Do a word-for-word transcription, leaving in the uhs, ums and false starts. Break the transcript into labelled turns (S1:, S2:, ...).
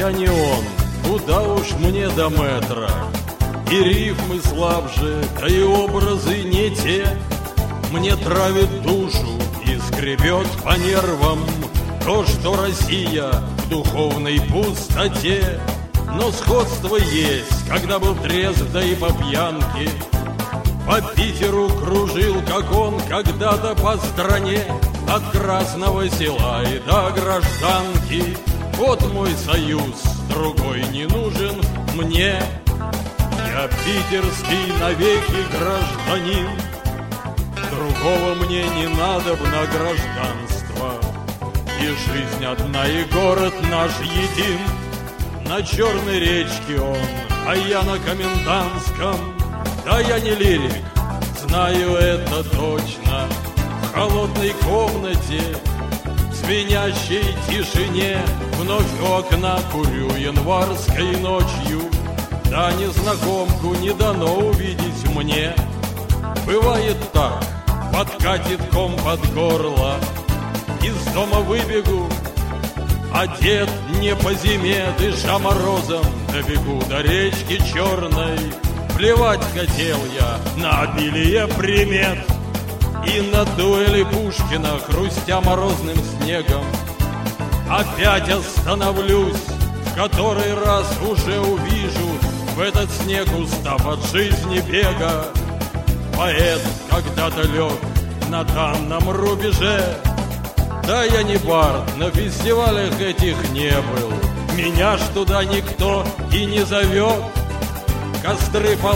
S1: я не он, куда уж мне до метра. И рифмы слабже, да и образы не те. Мне травит душу и скребет по нервам то, что Россия в духовной пустоте. Но сходство есть, когда был трезв, да и по пьянке. По Питеру кружил, как он когда-то по стране, от Красного Села и до Гражданки. Вот мой союз, другой не нужен мне. Я питерский навеки гражданин, другого мне не надобно гражданство. И жизнь одна, и город наш един. На Черной речке он, а я на Комендантском. Да я не лирик, знаю это точно. В холодной комнате, в звенящей тишине, вновь у окна курю январской ночью. Да незнакомку не дано увидеть мне. Бывает так, подкатит ком под горло, из дома выбегу, одет не по зиме, дыша морозом, добегу до речки Черной. Плевать хотел я на обилие примет и на дуэли Пушкина, хрустя морозным снегом. Опять остановлюсь, в который раз уже увижу в этот снег, устав от жизни бега. Поэт когда-то лег на данном рубеже. Да я не бард, на фестивалях этих не был. Меня ж туда никто и не зовет. Костры по